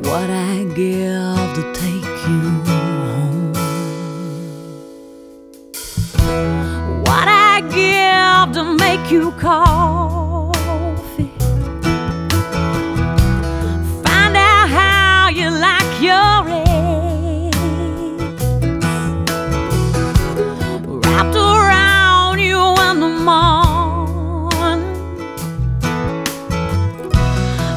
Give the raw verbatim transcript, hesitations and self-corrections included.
what I give to take you home, what I give to make you call.